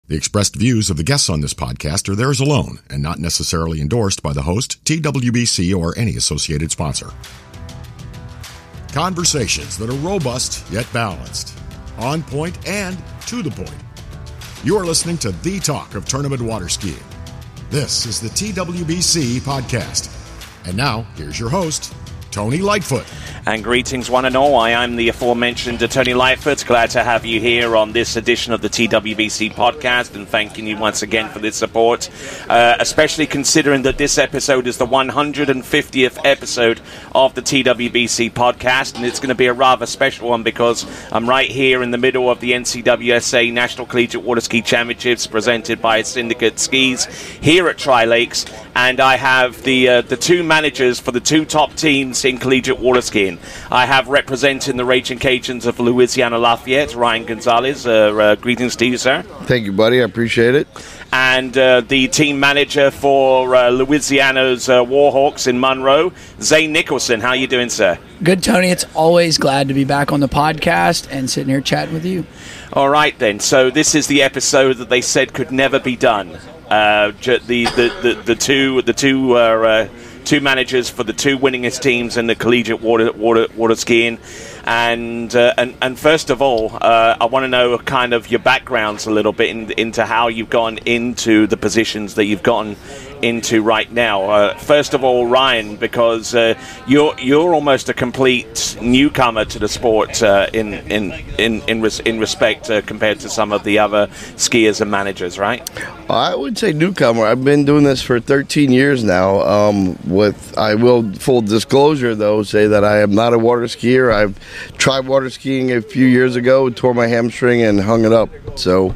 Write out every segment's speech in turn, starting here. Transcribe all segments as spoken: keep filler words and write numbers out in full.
The expressed views of the guests on this podcast are theirs alone and not necessarily endorsed by the host, T W B C, or any associated sponsor. Conversations that are robust yet balanced, on point and to the point. You are listening to the talk of tournament water skiing. This is the T W B C podcast. And now, here's your host, Tony Lightfoot. And greetings one and all. I am the aforementioned Tony Lightfoot. Glad to have you here on this edition of the T W B C podcast, and thanking you once again for this support, uh, especially considering that this episode is the one hundred fiftieth episode of the T W B C podcast, and it's going to be a rather special one because I'm right here in the middle of the N C W S A National Collegiate Water Ski Championships presented by Syndicate Skis here at Tri-Lakes, and I have the uh, the two managers for the two top teams in collegiate water skiing. I have representing the Raging Cajuns of Louisiana Lafayette, Ryan Gonzalez. Uh, uh, greetings to you, sir. Thank you, buddy. I appreciate it. And uh, the team manager for uh, Louisiana's uh, Warhawks in Monroe, Zane Nicholson. How are you doing, sir? Good, Tony. It's always glad to be back on the podcast and sitting here chatting with you. All right, then. So this is the episode that they said could never be done. Uh, the, the, the, the two... The two uh, uh, two managers for the two winningest teams in the collegiate water water water skiing, and uh, and and first of all, uh, I want to know kind of your backgrounds a little bit in, into how you've gone into the positions that you've gotten into right now. Uh, first of all, Ryan, because uh, you're you're almost a complete newcomer to the sport uh, in in in in, res- in respect uh, compared to some of the other skiers and managers, right? I would say newcomer. I've been doing this for thirteen years now. Um, with I will, full disclosure though, say that I am not a water skier. I've tried water skiing a few years ago, tore my hamstring and hung it up. So,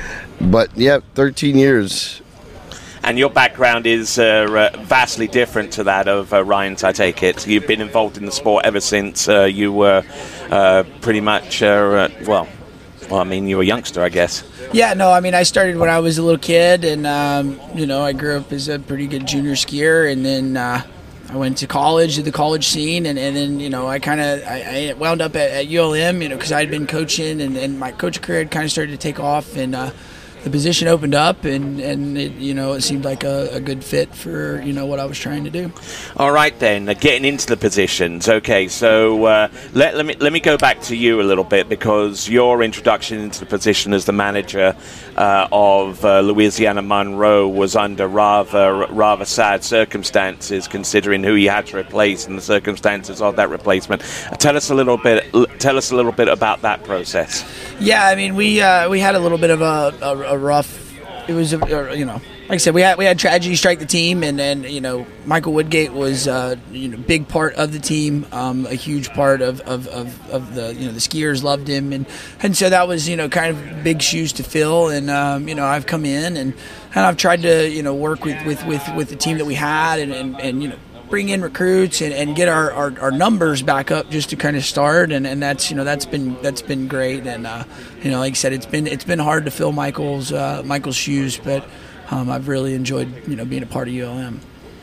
but yeah, thirteen years. And your background is uh, vastly different to that of uh, Ryan's, I take it. You've been involved in the sport ever since uh, you were uh, pretty much, uh, well, well, I mean, you were a youngster, I guess. Yeah, no, I mean, I started when I was a little kid, and, um, you know, I grew up as a pretty good junior skier, and then uh, I went to college, did the college scene, and, and then, you know, I kind of I, I wound up at, at U L M, you know, because I had been coaching, and, and my coaching career had kind of started to take off, and uh, the position opened up, and, and it, you know, it seemed like a, a good fit for, you know, what I was trying to do. All right, then, uh, getting into the positions. Okay, so uh, let, let me let me go back to you a little bit, because your introduction into the position as the manager uh, of uh, Louisiana Monroe was under rather rather sad circumstances, considering who you had to replace and the circumstances of that replacement. Uh, tell us a little bit. L- tell us a little bit about that process. Yeah, I mean, we uh, we had a little bit of a, a, a rough. It was, a, you know, like I said, we had we had tragedy strike the team, and then you know Michael Woodgate was uh, you know big part of the team, um, a huge part of, of, of, of the you know the skiers loved him, and, and so that was you know kind of big shoes to fill, and um, you know I've come in and, and I've tried to you know work with, with, with, with the team that we had, and, and, and you know. bring in recruits and, and get our, our, our numbers back up just to kind of start, and, and that's you know that's been that's been great, and uh, you know like I said, it's been it's been hard to fill Michael's uh, Michael's shoes, but um, I've really enjoyed you know being a part of U L M.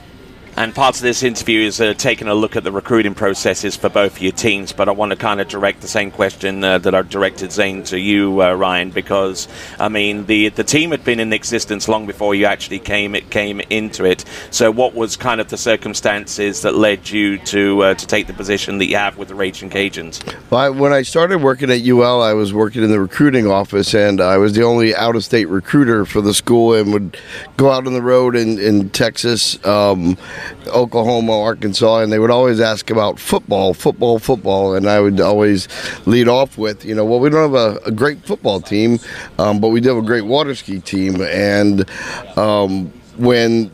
And part of this interview is uh, taking a look at the recruiting processes for both of your teams, but I want to kind of direct the same question uh, that I directed Zane to you, uh, Ryan, because, I mean, the the team had been in existence long before you actually came it came into it. So what was kind of the circumstances that led you to uh, to take the position that you have with the Raging Cajuns? Well, I, when I started working at U L, I was working in the recruiting office, and I was the only out-of-state recruiter for the school, and would go out on the road in, in Texas, um, Oklahoma, Arkansas, and they would always ask about football, football, football, and I would always lead off with, you know, well, we don't have a, a great football team, um, but we do have a great water ski team, and um, when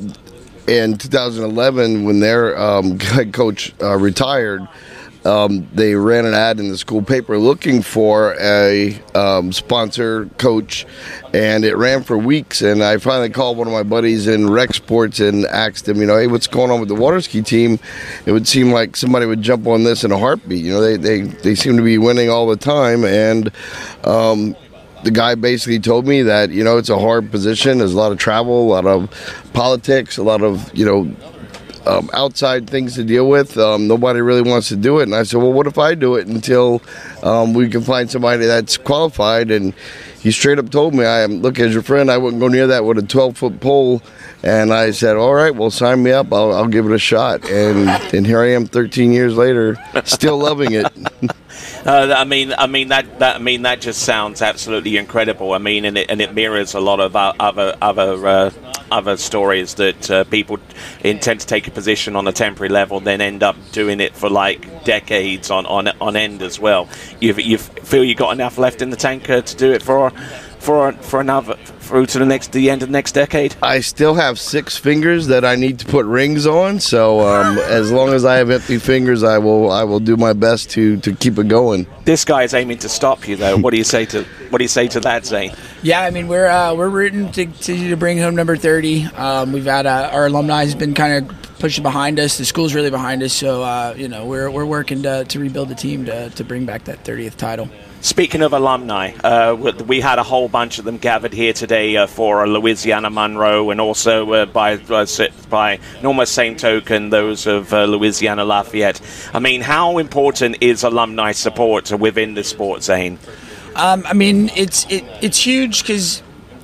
in two thousand eleven, when their um, head coach uh, retired, Um, they ran an ad in the school paper looking for a um, sponsor coach, and it ran for weeks. And I finally called one of my buddies in rec sports and asked him, you know, hey, what's going on with the water ski team? It would seem like somebody would jump on this in a heartbeat. You know, they they, they seem to be winning all the time. And um, the guy basically told me that, you know, it's a hard position. There's a lot of travel, a lot of politics, a lot of, you know, Um, outside things to deal with. Um, nobody really wants to do it. And I said, well, what if I do it until um, we can find somebody that's qualified? And he straight up told me, "I am look, as your friend, I wouldn't go near that with a twelve foot pole." And I said, "All right, well, sign me up. I'll, I'll give it a shot." And and here I am, thirteen years later, still loving it. Uh, I mean, I mean that, that. I mean that just sounds absolutely incredible. I mean, and it, and it mirrors a lot of other other uh, other stories that uh, people intend to take a position on a temporary level, then end up doing it for like decades on on, on end as well. You you feel you got enough left in the tank uh, to do it for for for another through to the next the end of the next decade? I still have six fingers that I need to put rings on, so um, as long as I have empty fingers, I will I will do my best to, to keep it going. This guy is aiming to stop you, though. What do you say to what do you say to that, Zane? Yeah, I mean we're uh, we're rooting to, to to bring home number thirty. Um, we've had uh, our alumni has been kind of pushing behind us. The school's really behind us, so uh, you know we're we're working to to rebuild the team to to bring back that thirtieth title. Speaking of alumni, uh, we had a whole bunch of them gathered here today uh, for Louisiana Monroe, and also uh, by uh, by almost same token, those of uh, Louisiana Lafayette. I mean, how important is alumni support within the sport, Zane? Um, I mean, it's it, it's huge because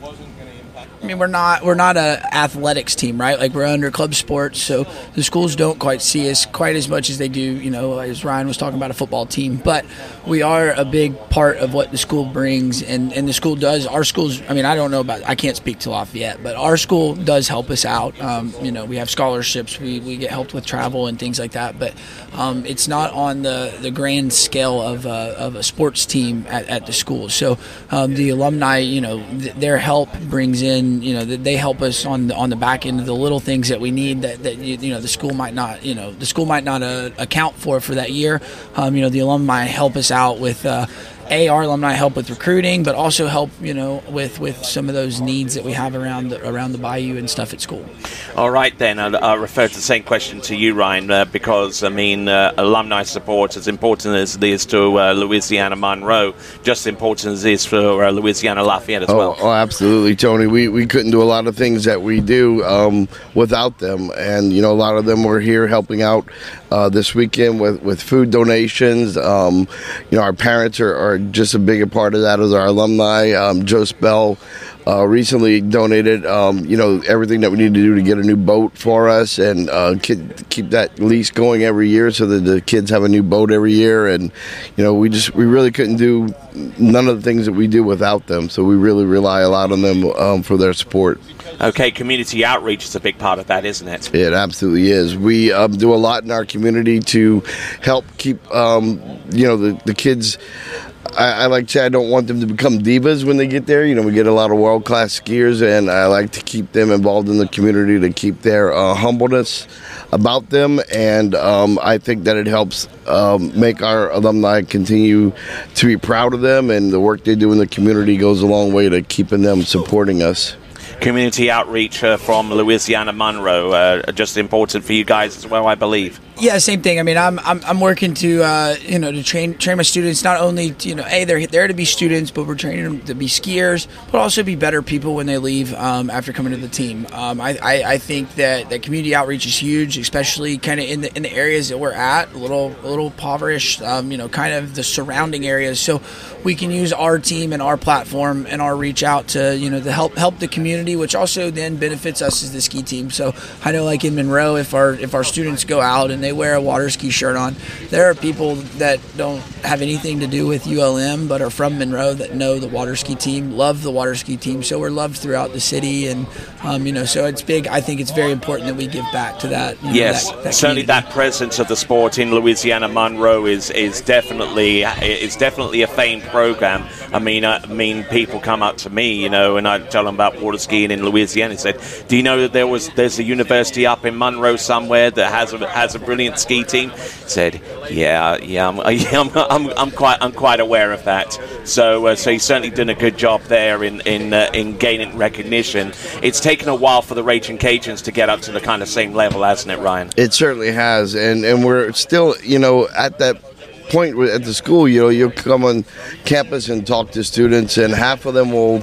I mean we're not we're not a athletics team, right? Like we're under club sports, so the schools don't quite see us quite as much as they do, you know, as Ryan was talking about a football team. But we are a big part of what the school brings, and, and the school does. Our schools, I mean, I don't know about, I can't speak to Lafayette, but our school does help us out. Um, you know, we have scholarships, we, we get helped with travel and things like that, but um, it's not on the, the grand scale of, uh, of a sports team at, at the school. So um, the alumni, you know, th- their help brings in, you know, they help us on the, on the back end of the little things that we need that, that you, you know, the school might not, you know, the school might not uh, account for for that year. Um, you know, the alumni help us out with uh, A, our alumni help with recruiting, but also help, you know, with, with some of those needs that we have around the, around the Bayou and stuff at school. All right, then. I'll, I'll refer to the same question to you, Ryan, uh, because, I mean, uh, alumni support, as important as it is to uh, Louisiana Monroe, just as important as it is for uh, Louisiana Lafayette as oh, well. Oh, absolutely, Tony. We we couldn't do a lot of things that we do um, without them. And, you know, a lot of them were here helping out uh, this weekend with, with food donations. Um, you know, our parents are, are just a bigger part of that as our alumni. Um, Joe Spell uh, recently donated, um, you know, everything that we need to do to get a new boat for us and uh, keep, keep that lease going every year so that the kids have a new boat every year. And, you know, we just, we really couldn't do none of the things that we do without them. So we really rely a lot on them um, for their support. Okay, community outreach is a big part of that, isn't it? It absolutely is. We um, do a lot in our community to help keep, um, you know, the, the kids. I, I like to say I don't want them to become divas when they get there. You know, we get a lot of world-class skiers, and I like to keep them involved in the community to keep their uh, humbleness about them. And um, I think that it helps um, make our alumni continue to be proud of them, and the work they do in the community goes a long way to keeping them supporting us. Community outreach uh, from Louisiana Monroe, uh, just important for you guys as well, I believe. Yeah, same thing. I mean, I'm I'm, I'm working to uh, you know to train train my students. Not only to, you know, a they're there to be students, but we're training them to be skiers, but also be better people when they leave um, after coming to the team. Um, I, I, I think that, that community outreach is huge, especially kind of in the in the areas that we're at, a little a little impoverished. Um, you know, kind of the surrounding areas. So we can use our team and our platform and our reach out to you know to help help the community, which also then benefits us as the ski team. So I know, like in Monroe, if our if our students go out and they wear a water ski shirt on, there are people that don't have anything to do with U L M but are from Monroe that know the water ski team, love the water ski team. So we're loved throughout the city, and um, you know, so it's big. I think it's very important that we give back to that. You know, yes, that, that certainly community. that presence of the sport in Louisiana Monroe is is definitely is definitely a famed program. I mean, I mean, people come up to me, you know, and I tell them about water skiing in Louisiana. And said, "Do you know that there was there's a university up in Monroe somewhere that has a has a brilliant ski team?" Said, "Yeah, yeah, I'm, yeah, I'm, I'm, I'm quite I'm quite aware of that." So, uh, so he's certainly done a good job there in in uh, in gaining recognition. It's taken a while for the Raging Cajuns to get up to the kind of same level, hasn't it, Ryan? It certainly has, and and we're still, you know, at that point at the school. You know, you'll come on campus and talk to students, and half of them will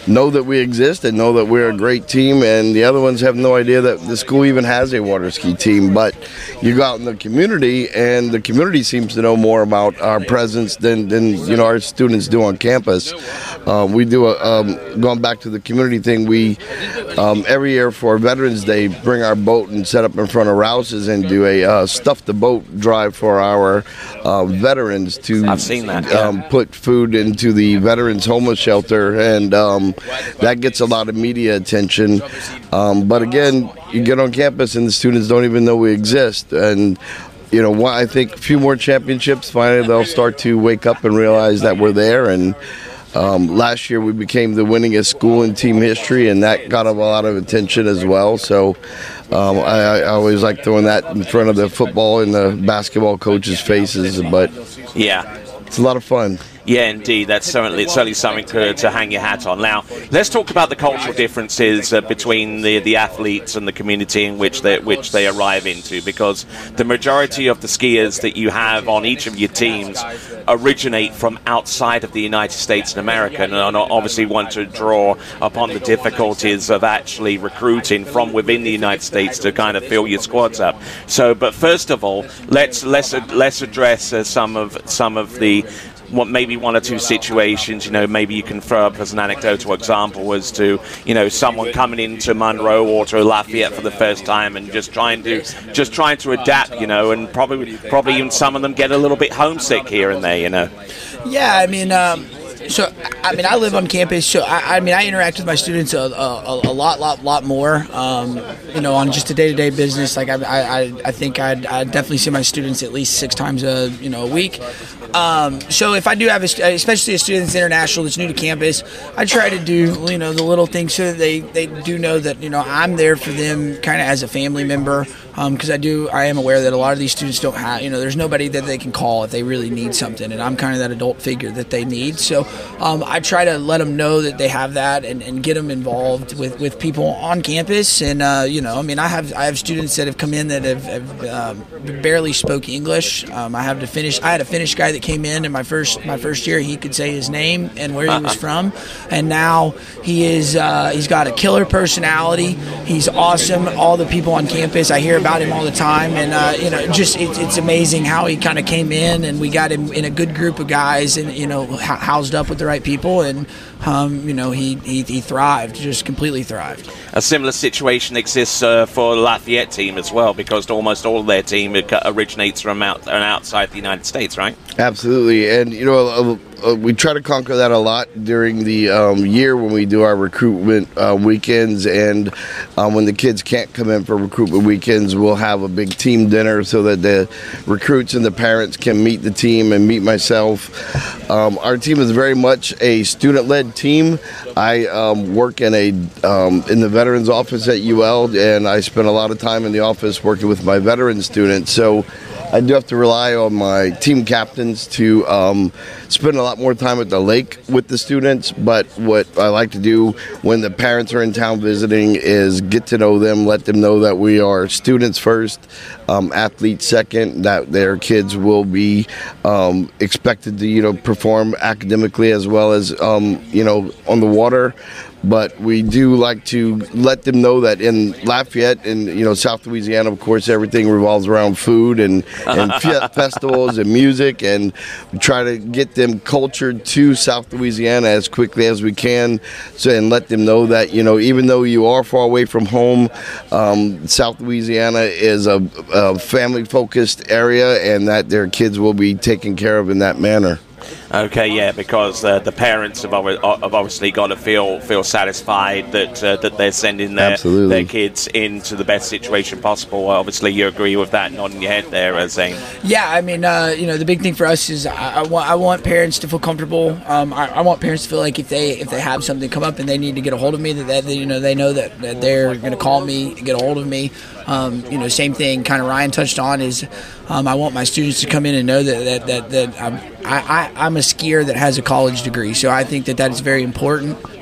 know that we exist and know that we're a great team, and the other ones have no idea that the school even has a water ski team. But you go out in the community, and the community seems to know more about our presence than, than you know our students do on campus. Uh, we do a um, going back to the community thing. We um, every year for Veterans Day bring our boat and set up in front of Rouse's and do a uh, stuff the boat drive for our uh, veterans to I've seen that, yeah. um, put food into the veterans homeless shelter, and um, that gets a lot of media attention. Um, but again, you get on campus and the students don't even know we exist. And you know, I think a few more championships, finally they'll start to wake up and realize that we're there. And um, last year we became the winningest school in team history, and that got a lot of attention as well. So um, I, I always like throwing that in front of the football and the basketball coaches' faces. But yeah, it's a lot of fun. Yeah, indeed. That's certainly, it's certainly something to, to hang your hat on. Now, let's talk about the cultural differences uh, between the, the athletes and the community in which they, which they arrive into, because the majority of the skiers that you have on each of your teams originate from outside of the United States and America, and obviously want to draw upon the difficulties of actually recruiting from within the United States to kind of fill your squads up. So, but first of all, let's let's let's address uh, some of some of the what maybe one or two situations, you know, maybe you can throw up as an anecdotal example as to, you know, someone coming into Monroe or to Lafayette for the first time and just trying to just trying to adapt, you know, and probably probably even some of them get a little bit homesick here and there, you know. Yeah, I mean, um, so I mean, I live on campus, so I, I mean, I interact with my students a, a, a lot, lot, lot more, um, you know, on just a day-to-day business. Like I, I, I think I'd, I'd definitely see my students at least six times a, you know, a week. Um, so if I do have, a, especially a student that's international that's new to campus, I try to do, you know, the little things so that they, they do know that, you know, I'm there for them kind of as a family member. Because um, I do, I am aware that a lot of these students don't have, you know, there's nobody that they can call if they really need something, and I'm kind of that adult figure that they need. So um, I try to let them know that they have that, and, and get them involved with, with people on campus. And uh, you know, I mean, I have I have students that have come in that have, have um, barely spoke English. Um, I have to finish. I had a Finnish guy that came in in my first my first year. He could say his name and where he was from, and now he is uh, he's got a killer personality. He's awesome. All the people on campus, I hear about him all the time, and uh, you know, just it, it's amazing how he kind of came in, and we got him in a good group of guys, and you know, housed up with the right people, and um, you know, he, he he thrived, just completely thrived. A similar situation exists uh, for the Lafayette team as well, because almost all of their team originates from out, outside the United States, right? Absolutely, and you know, uh, we try to conquer that a lot during the um, year when we do our recruitment uh, weekends, and um, when the kids can't come in for recruitment weekends, we'll have a big team dinner so that the recruits and the parents can meet the team and meet myself. Um, our team is very much a student-led team. I um, work in a um, in the veterans office at U L, and I spend a lot of time in the office working with my veteran students. So I do have to rely on my team captains to um, spend a lot more time at the lake with the students. But what I like to do when the parents are in town visiting is get to know them, let them know that we are students first, um, athletes second, that their kids will be um, expected to, you know, perform academically as well as, um, you know, on the water. But we do like to let them know that in Lafayette and, you know, South Louisiana, of course, everything revolves around food and, and festivals and music, and we try to get them cultured to South Louisiana as quickly as we can, so and let them know that, you know, even though you are far away from home, um, South Louisiana is a, a family-focused area, and that their kids will be taken care of in that manner. Okay, yeah, because uh, the parents have, ob- have obviously got to feel feel satisfied that uh, that they're sending their Absolutely. their kids into the best situation possible. Obviously, you agree with that, nodding your head there, uh, Zane. Yeah, I mean, uh, you know, the big thing for us is I, I want I want parents to feel comfortable. Um, I, I want parents to feel like if they if they have something come up and they need to get a hold of me, that, that you know they know that, that they're going to call me, get a hold of me. Um, you know, same thing. Kind of Ryan touched on is um, I want my students to come in and know that that that, that I'm, I, I I'm a skier that has a college degree, so I think that that is very important.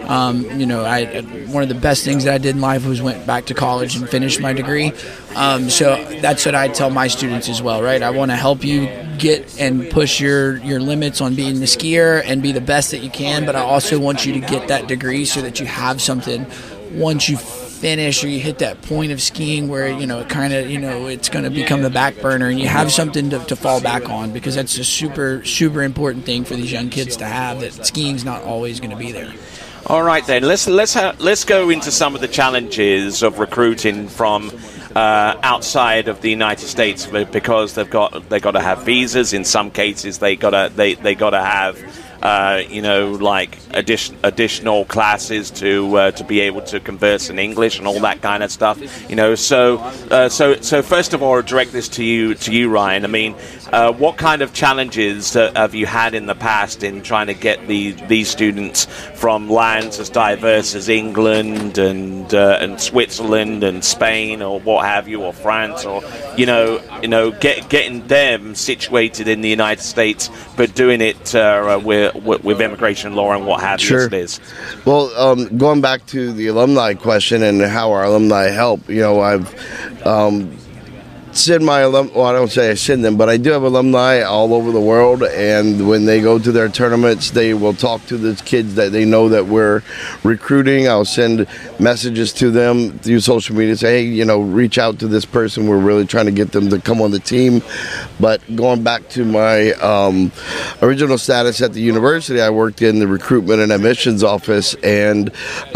Um, you know, I one of the best things that I did in life was went back to college and finished my degree. Um, so that's what I tell my students as well, right? I want to help you get and push your, your limits on being the skier and be the best that you can, but I also want you to get that degree so that you have something once you finish or you hit that point of skiing where, you know, it kind of, you know, it's going to become the back burner and you have something to, to fall back on, because that's a super, super important thing for these young kids to have, that skiing's not always going to be there. All right, then let's let's ha- let's go into some of the challenges of recruiting from uh, outside of the United States, because they've got they got to have visas. In some cases, they got to they they got to have uh, you know like addition, additional classes to uh, to be able to converse in English and all that kind of stuff. You know, so uh, so so first of all, I'll direct this to you to you, Ryan. I mean, uh, what kind of challenges uh, have you had in the past in trying to get the these students from lands as diverse as England and uh, and Switzerland and Spain or what have you, or France, or you know you know get, getting them situated in the United States, but doing it uh, with with immigration law and what have you? Sure. Liz? Well, um, going back to the alumni question and how our alumni help, you know, I've um, send my alum. Well, I don't say I send them, but I do have alumni all over the world, and when they go to their tournaments, they will talk to the kids that they know that we're recruiting. I'll send messages to them through social media, say, hey, you know, reach out to this person. We're really trying to get them to come on the team. But going back to my um, original status at the university, I worked in the recruitment and admissions office, and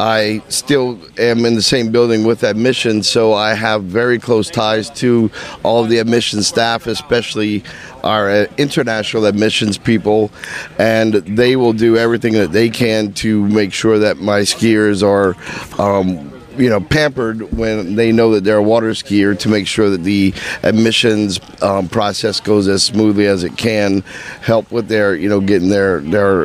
I still am in the same building with admissions, so I have very close ties to all of the admissions staff, especially our uh, international admissions people, and they will do everything that they can to make sure that my skiers are um, you know, pampered when they know that they're a water skier, to make sure that the admissions um, process goes as smoothly as it can, help with their, you know, getting their their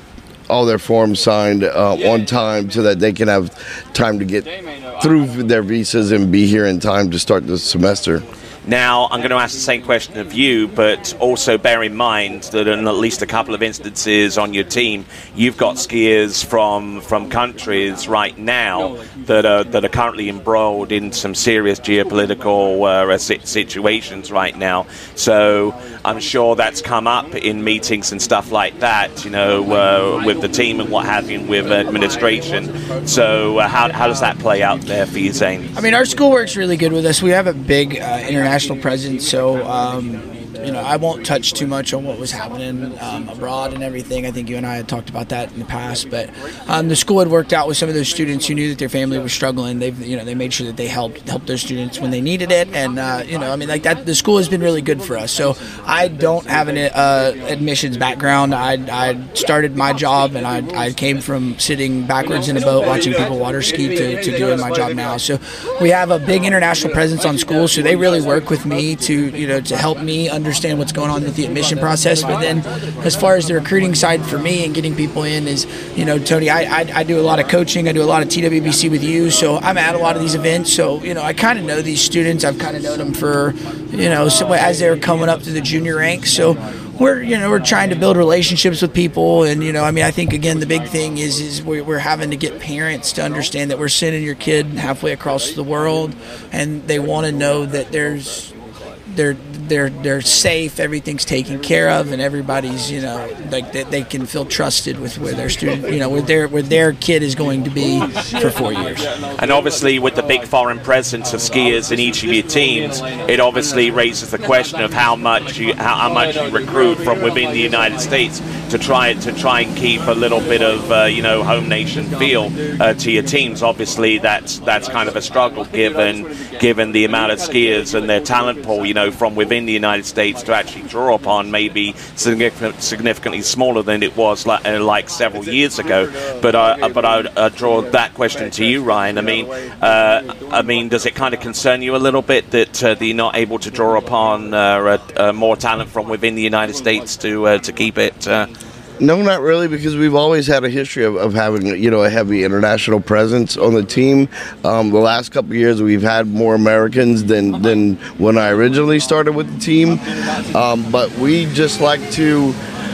all their forms signed uh, on time so that they can have time to get through their visas and be here in time to start the semester. Now, I'm going to ask the same question of you, but also bear in mind that in at least a couple of instances on your team, you've got skiers from from countries right now that are that are currently embroiled in some serious geopolitical uh, situations right now. So I'm sure that's come up in meetings and stuff like that, you know, uh, with the team and what have you, with administration. So uh, how how does that play out there for you, Zane? I mean, our school works really good with us. We have a big uh, international national presence, so um, you know, I won't touch too much on what was happening um, abroad and everything. I think you and I had talked about that in the past, but um, the school had worked out with some of those students who knew that their family was struggling. They've, you know, they made sure that they helped help those students when they needed it, and uh, you know, I mean, like that. The school has been really good for us. So I don't have an uh, admissions background. I, I started my job, and I, I came from sitting backwards in a boat watching people water ski to, to doing my job now. So we have a big international presence on school, so they really work with me to, you know, to help me understand what's going on with the admission process. But then as far as the recruiting side for me and getting people in is, you know, Tony, I, I, I do a lot of coaching. I do a lot of T W B C with you, so I'm at a lot of these events. So, you know, I kind of know these students. I've kind of known them for, you know, so as they're coming up to the junior ranks. So we're, you know, we're trying to build relationships with people. And, you know, I mean, I think, again, the big thing is is we're, we're having to get parents to understand that we're sending your kid halfway across the world, and they want to know that there's they're they're they're safe, everything's taken care of, and everybody's, you know, like they, they can feel trusted with where their student, you know, where their where their kid is going to be for four years. And obviously, with the big foreign presence of skiers in each of your teams, it obviously raises the question of how much you how, how much you recruit from within the United States to try to try and keep a little bit of uh, you know home nation feel uh, to your teams. Obviously, that's that's kind of a struggle given given the amount of skiers and their talent pool, you know, from within the United States to actually draw upon, maybe significant, significantly smaller than it was like, uh, like several years ago. But uh, but I would uh, draw that question to you, Ryan. I mean, uh, I mean, does it kind of concern you a little bit that, uh, that you're not able to draw upon uh, uh, more talent from within the United States to uh, to keep it? Uh, No, not really, because we've always had a history of, of having, you know, a heavy international presence on the team. Um, the last couple of years, we've had more Americans than, than when I originally started with the team. Um, but we just like to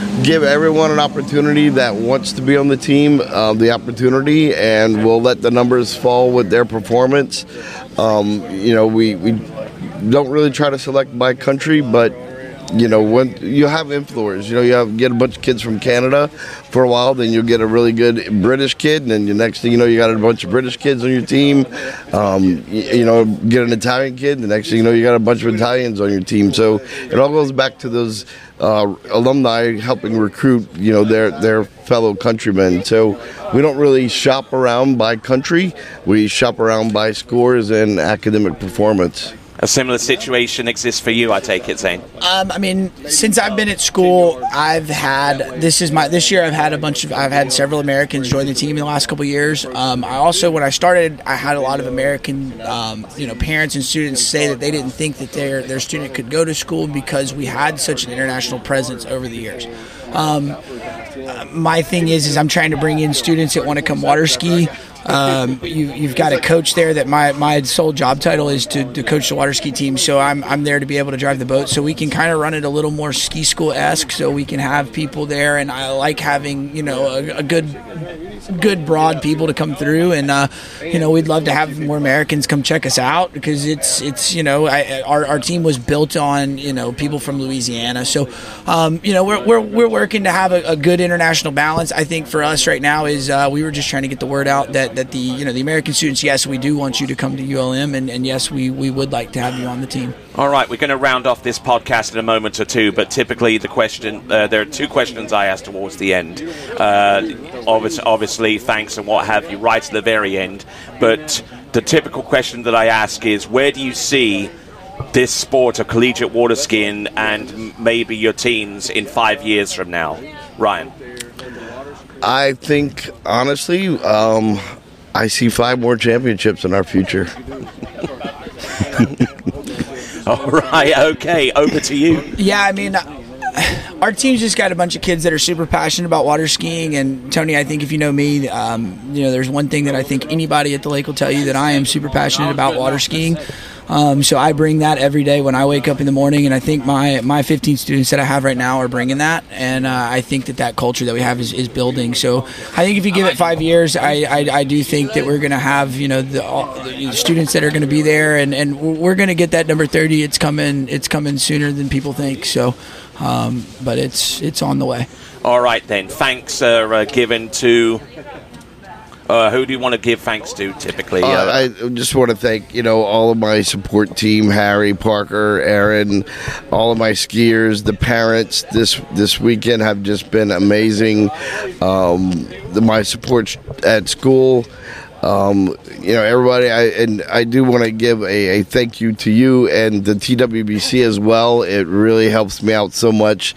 give everyone an opportunity that wants to be on the team uh, the opportunity, and we'll let the numbers fall with their performance. Um, you know, we, we don't really try to select by country, but you know, when you have influence, you know, you have get a bunch of kids from Canada for a while, then you'll get a really good British kid, and then the next thing you know, you got a bunch of British kids on your team. Um, you, you know, get an Italian kid, the next thing you know, you got a bunch of Italians on your team. So it all goes back to those uh, alumni helping recruit, you know, their their fellow countrymen. So we don't really shop around by country. We shop around by scores and academic performance. A similar situation exists for you, I take it, Zane? Um, I mean, since I've been at school, I've had this is my this year. I've had a bunch of I've had several Americans join the team in the last couple of years. Um, I also, when I started, I had a lot of American, um, you know, parents and students say that they didn't think that their their student could go to school because we had such an international presence over the years. Um, my thing is, is I'm trying to bring in students that want to come water ski. Um, you, you've got a coach there that my, my sole job title is to, to coach the water ski team. So I'm I'm there to be able to drive the boat. So we can kind of run it a little more ski school-esque. So we can have people there, and I like having you know a, a good good broad people to come through. And uh, you know we'd love to have more Americans come check us out because it's it's you know I, our our team was built on you know people from Louisiana. So um, you know we're we're we're working to have a, a good international balance. I think for us right now is uh, we were just trying to get the word out that. that the you know the American students, yes, we do want you to come to U L M, and, and yes, we, we would like to have you on the team. All right, we're going to round off this podcast in a moment or two, but typically the question, uh, there are two questions I ask towards the end. Uh, obviously, obviously, thanks and what have you, right to the very end. But the typical question that I ask is, where do you see this sport of collegiate water skiing and maybe your teams in five years from now? Ryan? I think, honestly, um, I see five more championships in our future. All right, okay, over to you. Yeah, I mean, our team's just got a bunch of kids that are super passionate about water skiing. And, Tony, I think if you know me, um, you know, there's one thing that I think anybody at the lake will tell you, that I am super passionate about water skiing. Um, so I bring that every day when I wake up in the morning, and I think my, my fifteen students that I have right now are bringing that, and uh, I think that that culture that we have is, is building. So I think if you give it five years, I, I, I do think that we're going to have you know the, all, the students that are going to be there, and, and we're going to get that number thirty. It's coming it's coming sooner than people think. So, um, but it's it's on the way. All right then. Thanks are uh, given to. Uh, who do you want to give thanks to typically? Uh, uh, I just want to thank, you know, all of my support team, Harry, Parker, Aaron, all of my skiers, the parents this this weekend have just been amazing. Um, the, my support at school. Um, you know, everybody, I, and I do want to give a, a thank you to you and the T W B C as well. It really helps me out so much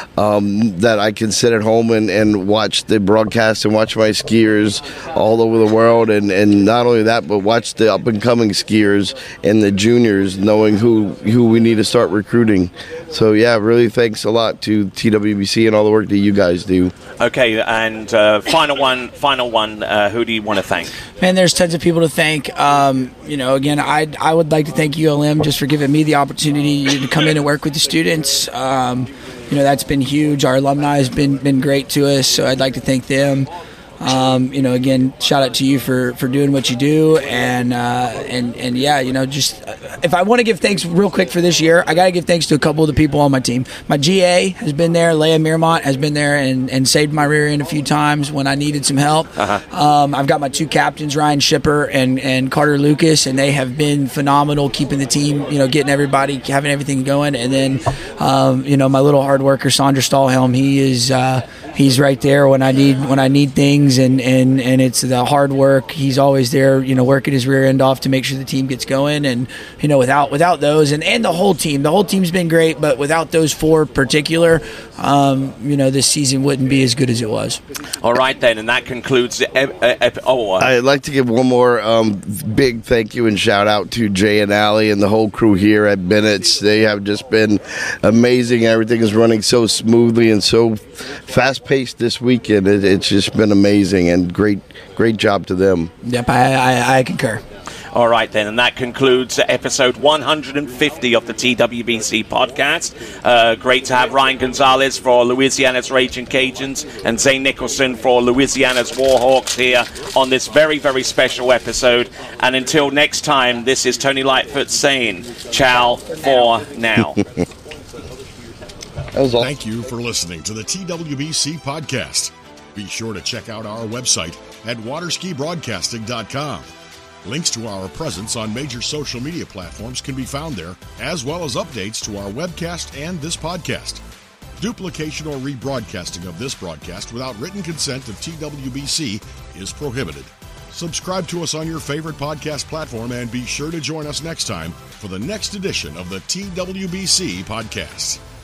um, that I can sit at home and, and watch the broadcast and watch my skiers all over the world. And, and not only that, but watch the up-and-coming skiers and the juniors, knowing who, who we need to start recruiting. So, yeah, really thanks a lot to T W B C and all the work that you guys do. Okay, and uh, final one, final one, uh, who do you want to thank? Man, there's tons of people to thank. Um, you know, again, I I would like to thank U L M just for giving me the opportunity to come in and work with the students. Um, you know, that's been huge. Our alumni has been been great to us, so I'd like to thank them. Um, you know, again, shout out to you for, for doing what you do, and uh, and and yeah, you know, just uh, if I want to give thanks real quick for this year, I got to give thanks to a couple of the people on my team. My G A has been there, Leia Miramont has been there, and, and saved my rear end a few times when I needed some help. Uh-huh. Um, I've got my two captains, Ryan Shipper and and Carter Lucas, and they have been phenomenal keeping the team, you know, getting everybody, having everything going. And then, um, you know, my little hard worker, Sandra Stahlhelm, he is uh, he's right there when I need when I need things. And, and, and it's the hard work. He's always there, you know, working his rear end off to make sure the team gets going. And, you know, without without those and, and the whole team, the whole team's been great, but without those four particular, um, you know, this season wouldn't be as good as it was. All right, then, and that concludes the ep- ep- oh, uh, I'd like to give one more um, big thank you and shout out to Jay and Allie and the whole crew here at Bennett's. They have just been amazing. Everything is running so smoothly and so fast-paced this weekend. It, it's just been amazing. And great, great job to them. Yep, I, I, I concur. All right, then, and that concludes episode one hundred fifty of the T W B C podcast. Uh, great to have Ryan Gonzalez for Louisiana's Raging Cajuns and Zane Nicholson for Louisiana's Warhawks here on this very, very special episode. And until next time, this is Tony Lightfoot saying ciao for now. That was all. Thank you for listening to the T W B C podcast. Be sure to check out our website at waterski broadcasting dot com. Links to our presence on major social media platforms can be found there, as well as updates to our webcast and this podcast. Duplication or rebroadcasting of this broadcast without written consent of T W B C is prohibited. Subscribe to us on your favorite podcast platform and be sure to join us next time for the next edition of the T W B C podcast.